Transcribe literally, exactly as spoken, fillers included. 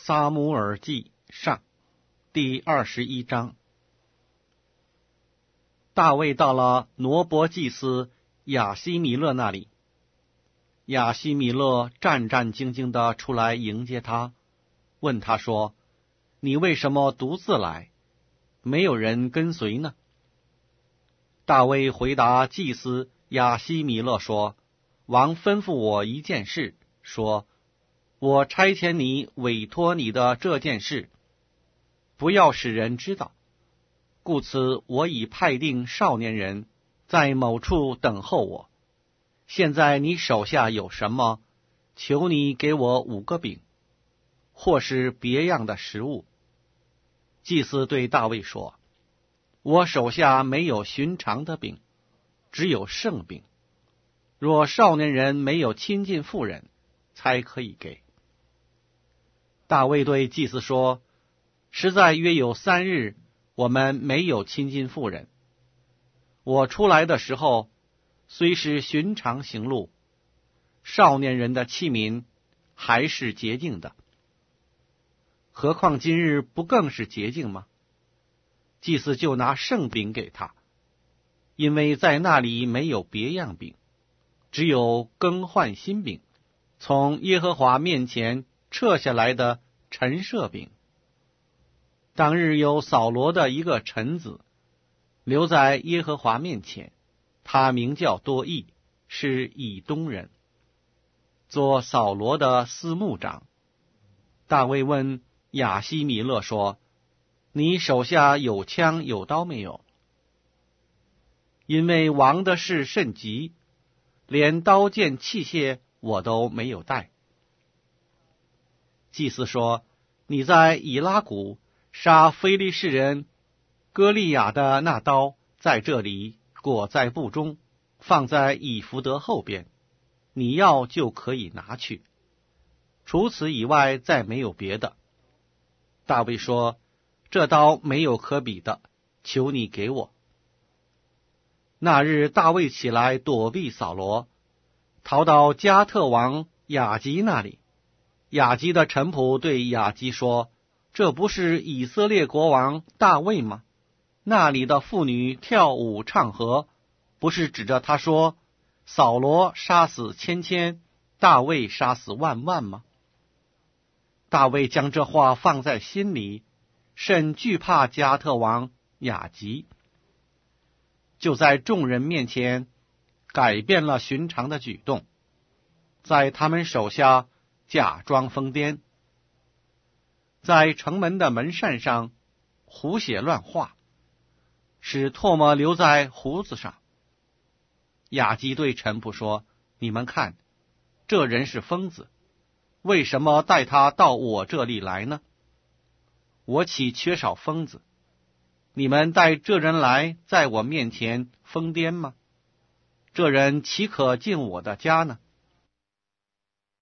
撒母耳记上第二十一章。大卫到了挪伯祭司亚希米勒那里，亚希米勒战战兢兢地出来迎接他，问他说：你为什么独自来，没有人跟随呢？大卫回答祭司亚希米勒说：王吩咐我一件事，说我差遣你委托你的这件事，不要使人知道，故此我已派定少年人在某处等候我。现在你手下有什么，求你给我五个饼，或是别样的食物。祭司对大卫说：我手下没有寻常的饼，只有圣饼，若少年人没有亲近妇人，才可以给。大卫对祭司说：实在约有三日，我们没有亲近妇人。我出来的时候，虽是寻常行路，少年人的器皿还是洁净的，何况今日不更是洁净吗？祭司就拿圣饼给他，因为在那里没有别样饼，只有更换新饼，从耶和华面前撤下来的陈设饼。当日有扫罗的一个臣子留在耶和华面前，他名叫多益，是以东人，做扫罗的司牧长。大卫问亚希米勒说：你手下有枪有刀没有？因为王的事甚急，连刀剑器械我都没有带。祭司说：你在以拉谷杀非利士人歌利亚的那刀在这里裹在布中，放在以弗得后边，你要就可以拿去，除此以外再没有别的。大卫说：这刀没有可比的，求你给我。那日大卫起来躲避扫罗，逃到加特王雅吉那里。雅吉的臣仆对雅吉说：这不是以色列国王大卫吗？那里的妇女跳舞唱和，不是指着他说扫罗杀死千千，大卫杀死万万吗？大卫将这话放在心里，甚惧怕加特王雅吉，就在众人面前改变了寻常的举动，在他们手下假装疯癫，在城门的门扇上胡写乱画，使唾沫留在胡子上。雅吉对臣仆说：你们看，这人是疯子，为什么带他到我这里来呢？我岂缺少疯子？你们带这人来在我面前疯癫吗？这人岂可进我的家呢？